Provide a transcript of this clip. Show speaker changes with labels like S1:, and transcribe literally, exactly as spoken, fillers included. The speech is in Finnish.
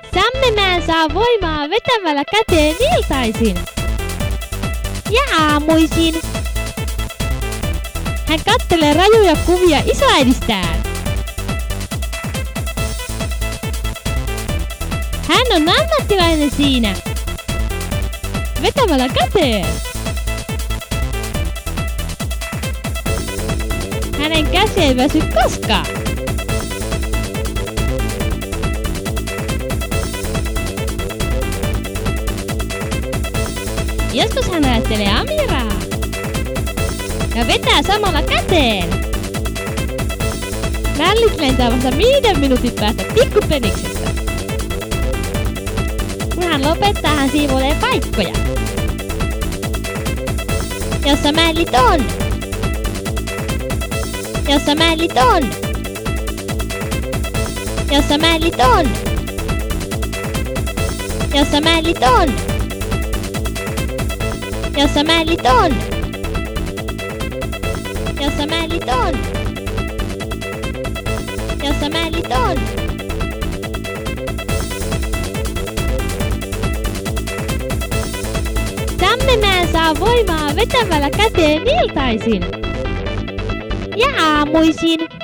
S1: Sammemäen saa voimaa vetämällä käteen iltaisin ja aamuisin. Hän kattelee rajuja kuvia isoäidistään. Hän on ammattilainen siinä. Vetämällä käteen. Hänen käsi ei väsy koskaan. Joskus hän ajattelee Amiraa ja vetää samalla käteen. Rällit lentää vasta viiden minuutin päästä pikkupeniksestä. Kun hän lopettaa, hän siivoilee paikkoja, jossa mällit on. Jossa mällit on. Jossa mällit on. Jossa mällit on. Jossa mällit on. Jossa mällit on. Jossa mällit on. Sammemäen saa voimaa vetämällä käteen iltaisin ja aamuisin.